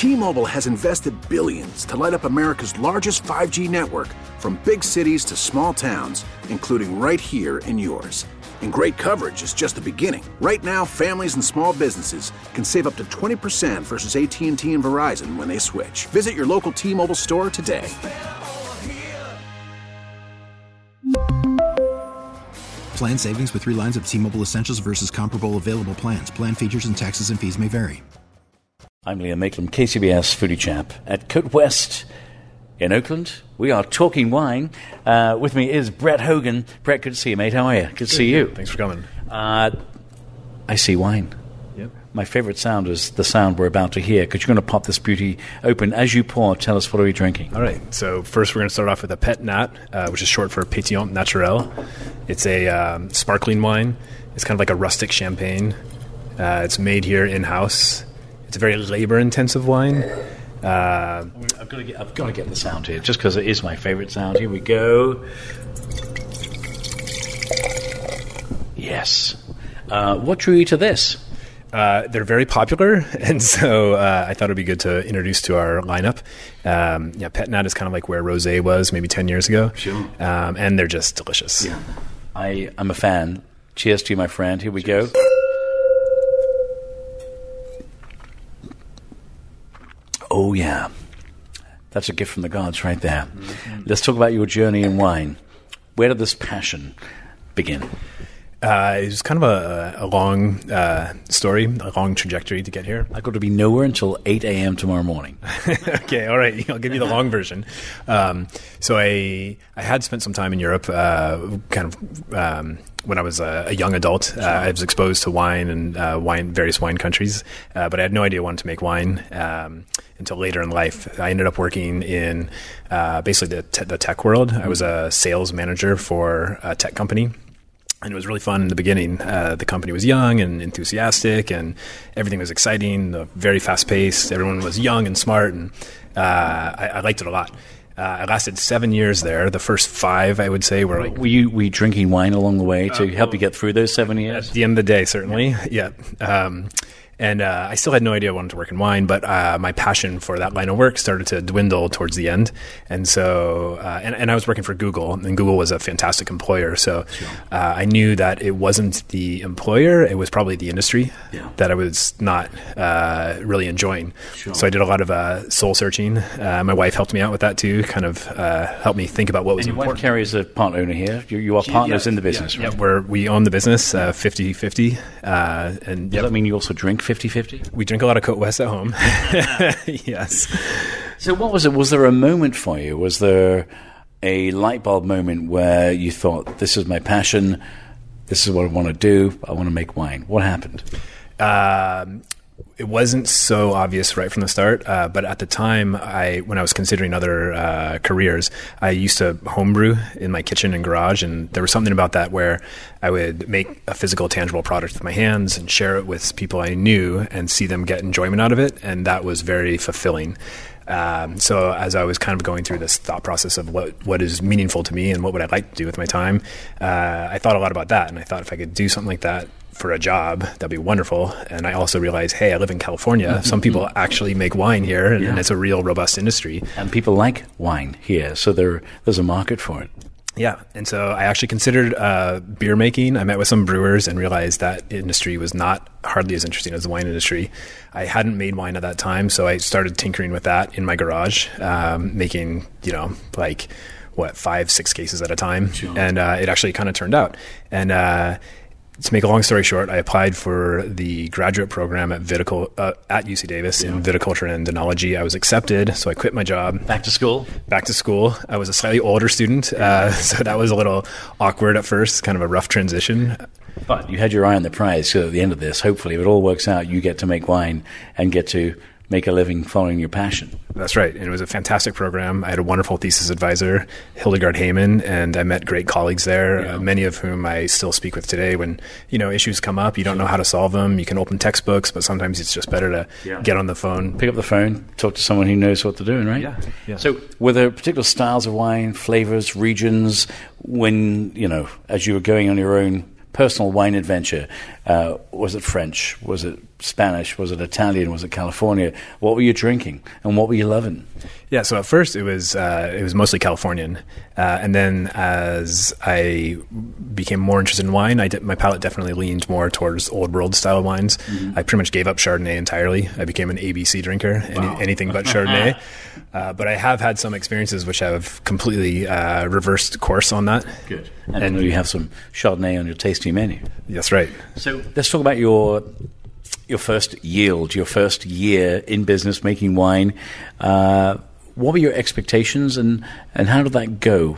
T-Mobile has invested billions to light up America's largest 5G network, from big cities to small towns, including right here in yours. And great coverage is just the beginning. Right now, families and small businesses can save up to 20% versus AT&T and Verizon when they switch. Visit your local T-Mobile store today. Plan savings with 3 lines of T-Mobile Essentials versus comparable available plans. Plan features and taxes and fees may vary. I'm Liam Maitland, KCBS Foodie Chap at Cote West in Oakland. We are talking wine. With me is Brett Hogan. Brett, good to see you, mate. How are you? Good to see you. Thanks for coming. I see wine. Yep. My favorite sound is the sound we're about to hear, because you're going to pop this beauty open. As you pour, tell us, what are we drinking? All right. So first we're going to start off with a Pet Nat, which is short for Pétillant Naturel. It's a sparkling wine. It's kind of like a rustic champagne. It's made here in-house. It's a very labor-intensive wine. I've got to get the sound here, just because it is my favorite sound. Here we go. Yes. What drew you to this? They're very popular, and so I thought it would be good to introduce to our lineup. Pet Nat is kind of like where Rosé was maybe 10 years ago. Sure. And they're just delicious. Yeah. I'm a fan. Cheers to you, my friend. Here we go. Oh, yeah. That's a gift from the gods right there. Mm-hmm. Let's talk about your journey in wine. Where did this passion begin? It was kind of a long story, a long trajectory to get here. I've got to be nowhere until 8 a.m. tomorrow morning. Okay, all right. I'll give you the long version. So I had spent some time in Europe, when I was a young adult. I was exposed to wine and various wine countries, but I had no idea I wanted to make wine until later in life. I ended up working in basically the tech world. I was a sales manager for a tech company. And it was really fun in the beginning. The company was young and enthusiastic, and everything was exciting, very fast-paced. Everyone was young and smart, and I liked it a lot. I lasted 7 years there. The first 5, I would say, were like... Were you drinking wine along the way to help you get through those 7 years? At the end of the day, certainly, yeah. And I still had no idea I wanted to work in wine, but my passion for that line of work started to dwindle towards the end. And so, and I was working for Google, and Google was a fantastic employer. So sure. I knew that it wasn't the employer, it was probably the industry that I was not really enjoying. Sure. So I did a lot of soul searching. My wife helped me out with that too, kind of helped me think about what was important. And your wife Carrie is a part owner here. You are partners in the business, right? Yeah, we own the business 50-50. And does that mean you also drink 50-50? We drink a lot of Cote West at home. Yes. So what was it? Was there a moment for you? Was there a light bulb moment where you thought, this is my passion, this is what I want to do, I want to make wine? What happened? It wasn't so obvious right from the start, but at the time, when I was considering other careers, I used to homebrew in my kitchen and garage, and there was something about that where I would make a physical, tangible product with my hands and share it with people I knew and see them get enjoyment out of it, and that was very fulfilling. So as I was kind of going through this thought process of what is meaningful to me and what would I like to do with my time, I thought a lot about that, and I thought if I could do something like that for a job, that'd be wonderful. And I also realized, hey, I live in California. Mm-hmm. Some people actually make wine here, and it's a real robust industry. And people like wine here, so there's a market for it. Yeah, and so I actually considered beer making. I met with some brewers and realized that industry was not hardly as interesting as the wine industry. I hadn't made wine at that time, so I started tinkering with that in my garage, making, 5-6 cases at a time. Sure. And it actually kind of turned out. And to make a long story short, I applied for the graduate program at UC Davis in viticulture and enology. I was accepted, so I quit my job. Back to school? Back to school. I was a slightly older student, so that was a little awkward at first, kind of a rough transition. But you had your eye on the prize, so at the end of this, hopefully, if it all works out, you get to make wine and get to make a living following your passion. That's right. And it was a fantastic program. I had a wonderful thesis advisor, Hildegard Heyman, and I met great colleagues there, many of whom I still speak with today. When, issues come up, you don't know how to solve them. You can open textbooks, but sometimes it's just better to get on the phone. Pick up the phone, talk to someone who knows what they're doing, right? Yeah. So were there particular styles of wine, flavors, regions, when, as you were going on your own personal wine adventure, was it French? Was it Spanish? Was it Italian? Was it California? What were you drinking, and what were you loving? Yeah, so at first it was mostly Californian, and then as I became more interested in wine, my palate definitely leaned more towards old world style wines. Mm-hmm. I pretty much gave up Chardonnay entirely. I became an ABC drinker, anything but Chardonnay. But I have had some experiences which have completely reversed course on that. Good. And you have some Chardonnay on your tasting menu. That's right. So let's talk about your first yield, your first year in business making wine. What were your expectations, and how did that go?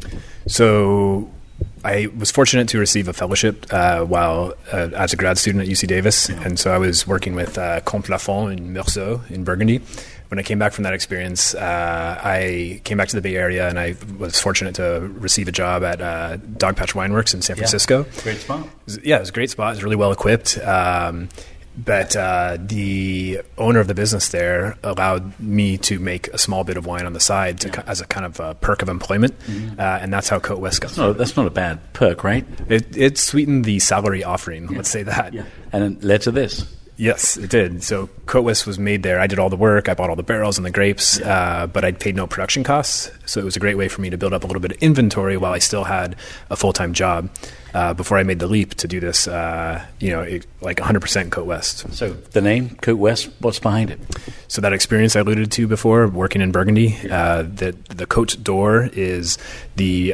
So I was fortunate to receive a fellowship while as a grad student at UC Davis, and so I was working with Comte Lafon in Meursault in Burgundy. When I came back from that experience, I came back to the Bay Area, and I was fortunate to receive a job at Dogpatch Wineworks in San Francisco. Great spot. It was a great spot. It was really well equipped. But the owner of the business there allowed me to make a small bit of wine on the side as a kind of perk of employment, and that's how Côte Ouest got. No, that's not a bad perk, right? It sweetened the salary offering, let's say that. Yeah. And it led to this. Yes, it did. So Côte Ouest was made there. I did all the work. I bought all the barrels and the grapes, but I paid no production costs. So it was a great way for me to build up a little bit of inventory while I still had a full-time job before I made the leap to do this, like 100% Côte Ouest. So the name, Côte Ouest, what's behind it? So that experience I alluded to before, working in Burgundy, the Côte d'Or is the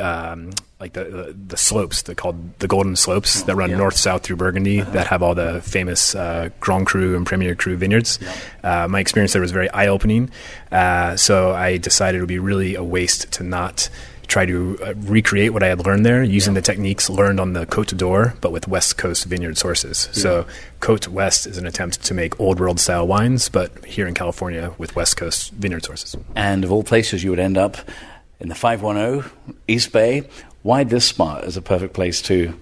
slopes, they're called the Golden Slopes that run north-south through Burgundy that have all the famous Grand Cru and Premier Cru vineyards. My experience there was very eye-opening, so I decided it would be really a waste to not try to recreate what I had learned there using the techniques learned on the Côte d'Or, but with West Coast vineyard sources. Yeah. So Côte Ouest is an attempt to make old world style wines, but here in California with West Coast vineyard sources. And of all places, you would end up in the 510 East Bay. Why this spot is a perfect place to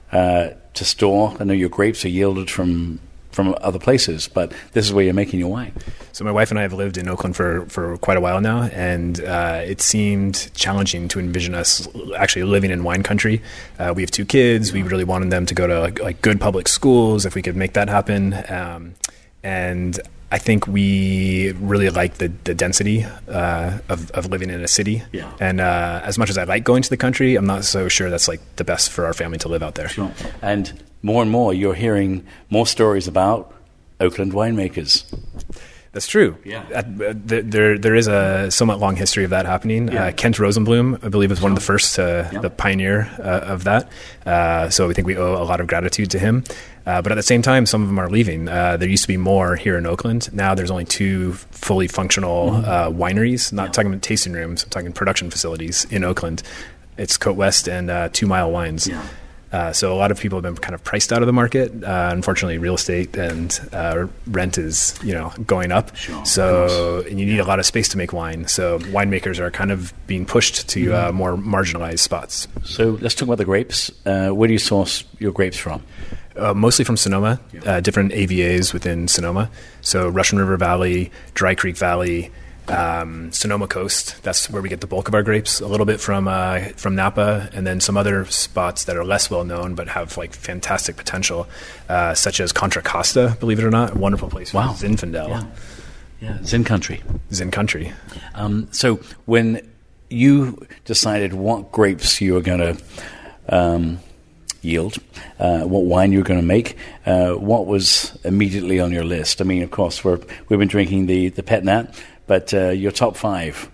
store? I know your grapes are yielded from other places, but this is where you're making your wine. So my wife and I have lived in Oakland for quite a while now, and it seemed challenging to envision us actually living in wine country. We have 2 kids. We really wanted them to go to like good public schools if we could make that happen. And I think we really like the density of living in a city. Yeah. And as much as I like going to the country, I'm not so sure that's like the best for our family to live out there. Sure. And more, you're hearing more stories about Oakland winemakers. That's true. Yeah. There is a somewhat long history of that happening. Yeah. Kent Rosenblum, I believe, is one of the first, the pioneer of that. So we think we owe a lot of gratitude to him. But at the same time, some of them are leaving. There used to be more here in Oakland. Now there's only 2 fully functional wineries. Not talking about tasting rooms. I'm talking production facilities in Oakland. It's Côte Ouest and 2 Mile Wines. Yeah. So a lot of people have been kind of priced out of the market. Unfortunately, real estate and rent is, going up. Sure, so and you need a lot of space to make wine. So winemakers are kind of being pushed to more marginalized spots. So let's talk about the grapes. Where do you source your grapes from? Mostly from Sonoma, different AVAs within Sonoma. So Russian River Valley, Dry Creek Valley, Sonoma Coast. That's where we get the bulk of our grapes. A little bit from Napa, and then some other spots that are less well known but have like fantastic potential, such as Contra Costa. Believe it or not, a wonderful place for Zinfandel. Yeah, Zin Country. Zin Country. So when you decided what grapes you were going to yield, what wine you were going to make, what was immediately on your list? I mean, of course, we've been drinking the Pet Nat. But your top 5,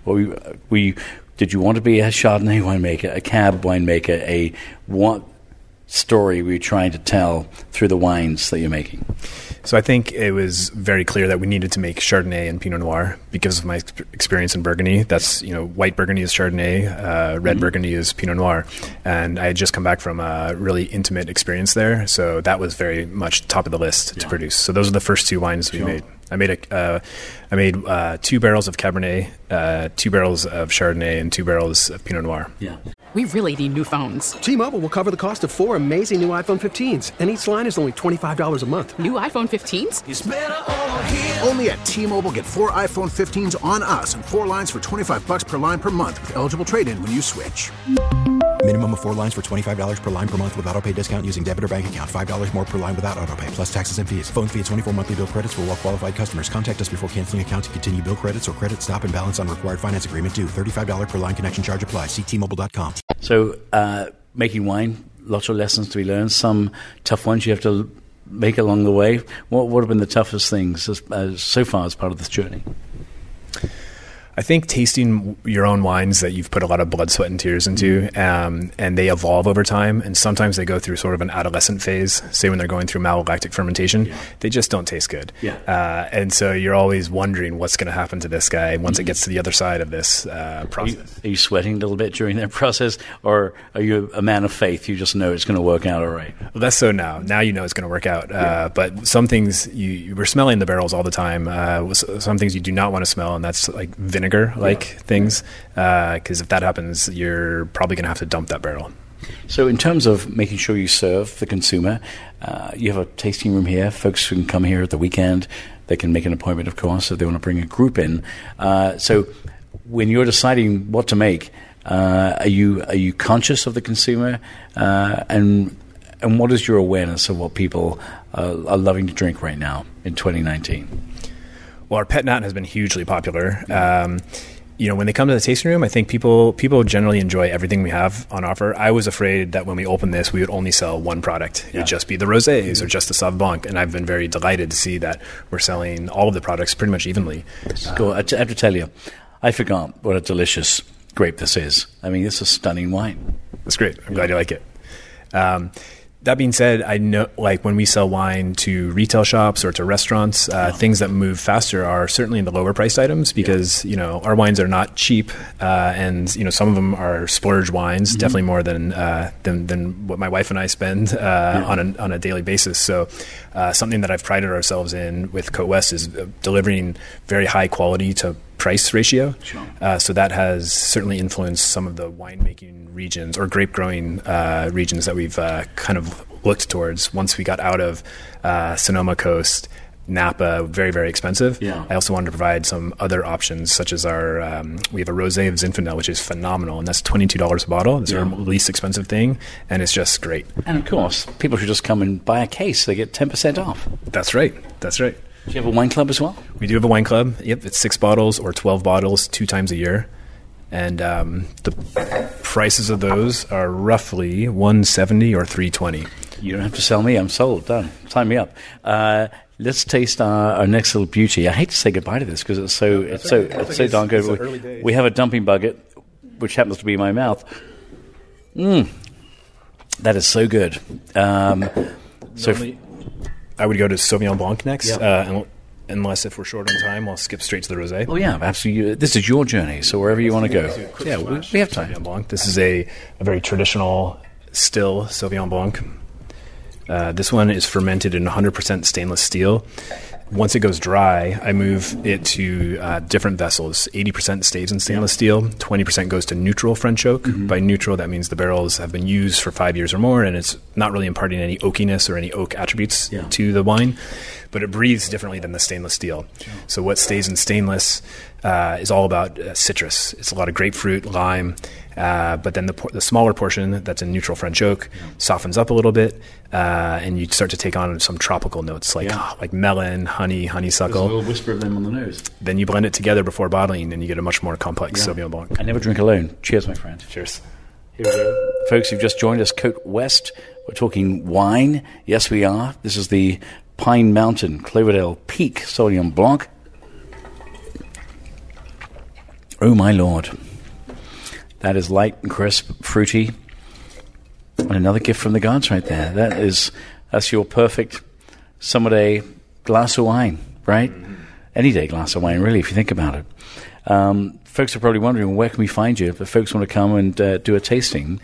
did you want to be a Chardonnay winemaker, a Cab winemaker, what story were you trying to tell through the wines that you're making? So I think it was very clear that we needed to make Chardonnay and Pinot Noir because of my experience in Burgundy. That's, white Burgundy is Chardonnay, red Burgundy is Pinot Noir. And I had just come back from a really intimate experience there. So that was very much top of the list to produce. So those are the first 2 wines we made. I made 2 barrels of Cabernet, 2 barrels of Chardonnay, and 2 barrels of Pinot Noir. Yeah. We really need new phones. T-Mobile will cover the cost of 4 amazing new iPhone 15s, and each line is only $25 a month. New iPhone 15s? It's better over here. Only at T-Mobile, get 4 iPhone 15s on us and 4 lines for $25 per line per month with eligible trade-in when you switch. Minimum of 4 lines for $25 per line per month with autopay discount using debit or bank account. $5 more per line without autopay, plus taxes and fees. Phone fee at 24 monthly bill credits for well-qualified customers. Contact us before canceling account to continue bill credits or credit stop and balance on required finance agreement due. $35 per line connection charge applies. See T-Mobile.com. So, making wine, lots of lessons to be learned. Some tough ones you have to make along the way. What have been the toughest things so far as part of this journey? I think tasting your own wines that you've put a lot of blood, sweat, and tears into, and they evolve over time, and sometimes they go through sort of an adolescent phase, say when they're going through malolactic fermentation, they just don't taste good. And so you're always wondering what's going to happen to this guy once it gets to the other side of this process. Are you sweating a little bit during that process, or are you a man of faith? You just know it's going to work out all right? Well, that's so now. Now you know it's going to work out. But some things, we're smelling the barrels all the time. Some things you do not want to smell, and that's like vinegar. Things, because if that happens, you're probably going to have to dump that barrel. So in terms of making sure you serve the consumer, you have a tasting room here. Folks who can come here at the weekend, they can make an appointment, of course, if they want to bring a group in. So when you're deciding what to make, are you conscious of the consumer, and what is your awareness of what people are loving to drink right now in 2019? Well, our Pet Nat has been hugely popular. When they come to the tasting room, I think people generally enjoy everything we have on offer. I was afraid that when we opened this, we would only sell one product. It would just be the rosés or just the Sauv Blanc. And I've been very delighted to see that we're selling all of the products pretty much evenly. Cool. I have to tell you, I forgot what a delicious grape this is. I mean, it's a stunning wine. That's great. I'm glad you like it. That being said, I know, like when we sell wine to retail shops or to restaurants, things that move faster are certainly in the lower priced items because our wines are not cheap, and some of them are splurge wines, definitely more than what my wife and I spend on a daily basis. So something that I've prided ourselves in with Côte West is delivering very high quality to price ratio. So that has certainly influenced some of the winemaking regions or grape growing regions that we've kind of looked towards once we got out of Sonoma Coast, Napa, very, very expensive. I also wanted to provide some other options such as our, we have a rosé of Zinfandel, which is phenomenal, and that's $22 a bottle. It's our least expensive thing, and it's just great. And of course, people should just come and buy a case. They get 10% off. That's right. That's right. Do you have a wine club as well? We do have a wine club. Yep, it's 6 bottles or 12 bottles 2 times a year. And the prices of those are roughly $170 or $320. You don't have to sell me. I'm sold. Done. Sign me up. Let's taste our next little beauty. I hate to say goodbye to this because it's so darn good. We have a dumping bucket, which happens to be my mouth. That is so good. I would go to Sauvignon Blanc next, unless if we're short on time, I'll skip straight to the rosé. Oh yeah, absolutely. This is your journey, so wherever you want to go. Yeah, we have time. Sauvignon Blanc. This is a very traditional still Sauvignon Blanc. This one is fermented in 100% stainless steel. Once it goes dry, I move it to different vessels. 80% stays in stainless steel. 20% goes to neutral French oak. By neutral, that means the barrels have been used for 5 years or more, and it's not really imparting any oakiness or any oak attributes to the wine. But it breathes differently than the stainless steel. So what stays in stainless is all about citrus. It's a lot of grapefruit, lime, but then the smaller portion that's in neutral French oak softens up a little bit, and you start to take on some tropical notes like melon, honey, honeysuckle. There's a little whisper of them on the nose. Then you blend it together before bottling, and you get a much more complex Sauvignon Blanc. I never drink alone. Cheers, my friend. Cheers. Here we go. Folks, you've just joined us, Côte West. We're talking wine. Yes, we are. This is the Pine Mountain Cloverdale Peak Sauvignon Blanc. Oh, my Lord. That is light and crisp, fruity. And another gift from the gods right there. That's your perfect summer day glass of wine, right? Any day glass of wine, really, if you think about it. Folks are probably wondering, where can we find you? If folks want to come and do a tasting,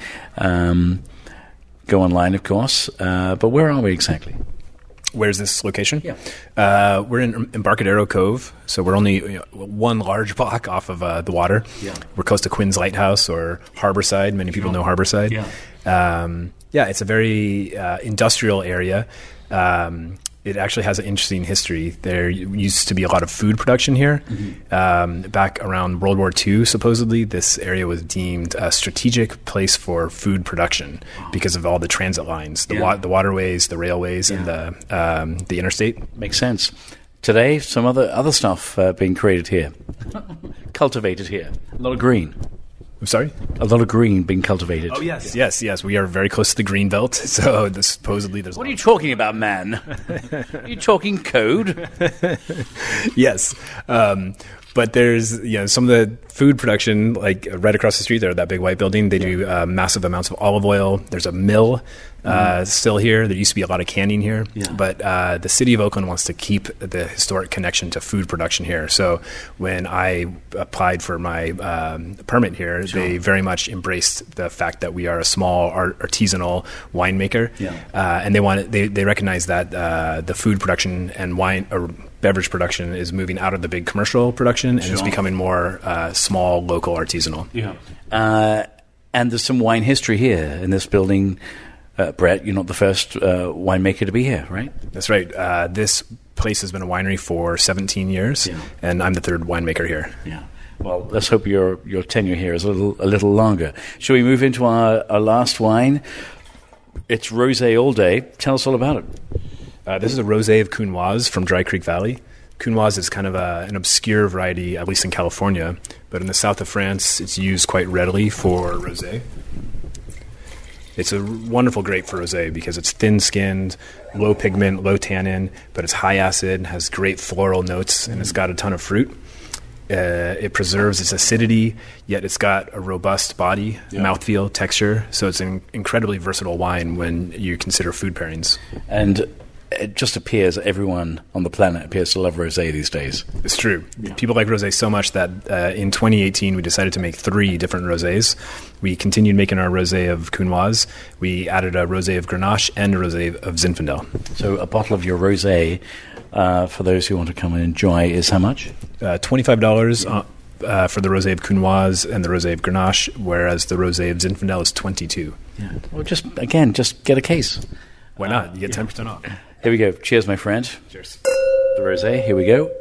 go online, of course. But where are we exactly? Where's this location? We're in Embarcadero Cove, so we're only one large block off of the water. We're close to Quinn's Lighthouse or Harborside. Many people know Harborside. It's a very industrial area. It actually has an interesting history. There used to be a lot of food production here. Back around World War II, supposedly, this area was deemed a strategic place for food production because of all the transit lines, the waterways, the railways, and the interstate. Makes sense. Today, some other stuff being created here, cultivated here. A lot of green. I'm sorry? A lot of green being cultivated. Oh, yes. We are very close to the green belt. So supposedly there's... What are you talking about, man? Are you talking code? Yes. But there's some of the food production, like right across the street there, that big white building, they do massive amounts of olive oil. There's a mill still here. There used to be a lot of canning here. Yeah. But the city of Oakland wants to keep the historic connection to food production here. So when I applied for my permit here, they very much embraced the fact that we are a small artisanal winemaker. Yeah. And they recognize that the food production and wine or beverage production is moving out of the big commercial production and it's becoming more small, local, artisanal. Yeah. And there's some wine history here in this building. Brett, you're not the first winemaker to be here, right? That's right. This place has been a winery for 17 years, and I'm the third winemaker here. Yeah. Well, let's hope your tenure here is a little longer. Shall we move into our last wine? It's Rosé all day. Tell us all about it. This is a Rosé of Counoise from Dry Creek Valley. Counoise is kind of an obscure variety, at least in California, but in the south of France, it's used quite readily for rosé. It's a wonderful grape for rosé because it's thin-skinned, low pigment, low tannin, but it's high acid, has great floral notes, and it's got a ton of fruit. It preserves its acidity, yet it's got a robust body, mouthfeel, texture, so it's an incredibly versatile wine when you consider food pairings. And it just appears everyone on the planet appears to love rosé these days. It's true. Yeah. People like rosé so much that in 2018 we decided to make 3 different rosés. We continued making our rosé of Counoise. We added a rosé of Grenache and a rosé of Zinfandel. So a bottle of your rosé, for those who want to come and enjoy, is how much? $25 for the rosé of Counoise and the rosé of Grenache, whereas the rosé of Zinfandel is $22. Yeah. Well, just get a case. Why not? You get 10% off. Here we go. Cheers, my friend. Cheers. The rosé. Here we go.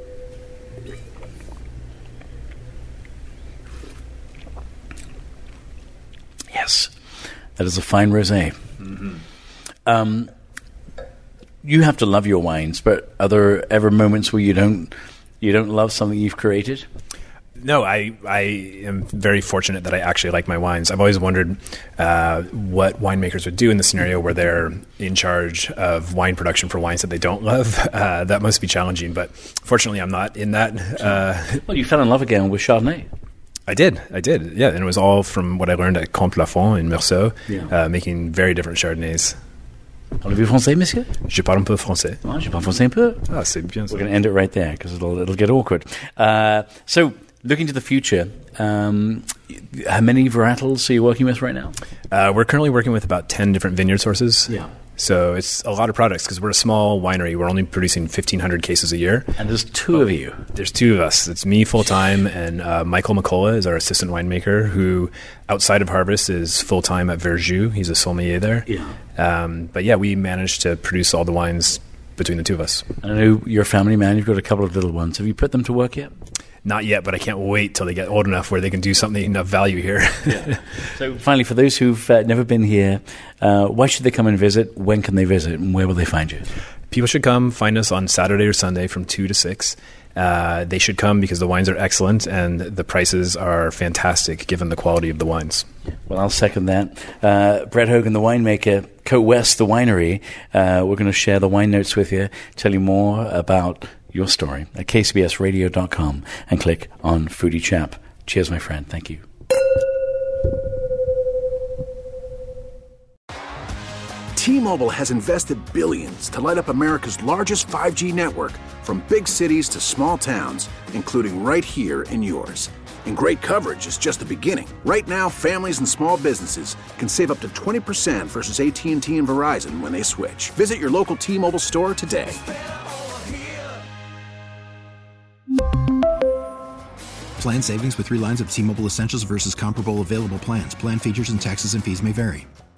Yes, that is a fine rosé. Mm-hmm. You have to love your wines, but are there ever moments where you don't love something you've created? No, I am very fortunate that I actually like my wines. I've always wondered what winemakers would do in the scenario where they're in charge of wine production for wines that they don't love. That must be challenging, but fortunately I'm not in that. Well, you fell in love again with Chardonnay. I did, yeah. And it was all from what I learned at Comte Lafon in Meursault, making very different Chardonnays. Parlez-vous français, monsieur? Je parle un peu français. Ah, je parle français un peu. Ah, c'est bien ça. We're going to end it right there because it'll get awkward. So, looking to the future, how many varietals are you working with right now? We're currently working with about 10 different vineyard sources. Yeah. So it's a lot of products because we're a small winery. We're only producing 1,500 cases a year. And there's 2 of you. There's 2 of us. It's me full-time, and Michael McCullough is our assistant winemaker who, outside of harvest, is full-time at Verjus. He's a sommelier there. Yeah. But yeah, we managed to produce all the wines between the 2 of us. I know you're a family man. You've got a couple of little ones. Have you put them to work yet? Not yet, but I can't wait till they get old enough where they can do something of value here. Yeah. So finally, for those who've never been here, why should they come and visit? When can they visit? And where will they find you? People should come find us on Saturday or Sunday from 2 to 6. They should come because the wines are excellent and the prices are fantastic given the quality of the wines. Well, I'll second that. Brett Hogan, the winemaker, Cote West, the winery. We're going to share the wine notes with you, tell you more about your story at kcbsradio.com and click on Foodie Chap. Cheers, my friend. Thank you. T-Mobile has invested billions to light up America's largest 5G network, from big cities to small towns, including right here in yours. And great coverage is just the beginning. Right now, families and small businesses can save up to 20% versus AT&T and Verizon when they switch. Visit your local T-Mobile store today. Plan savings with 3 lines of T-Mobile Essentials versus comparable available plans. Plan features and taxes and fees may vary.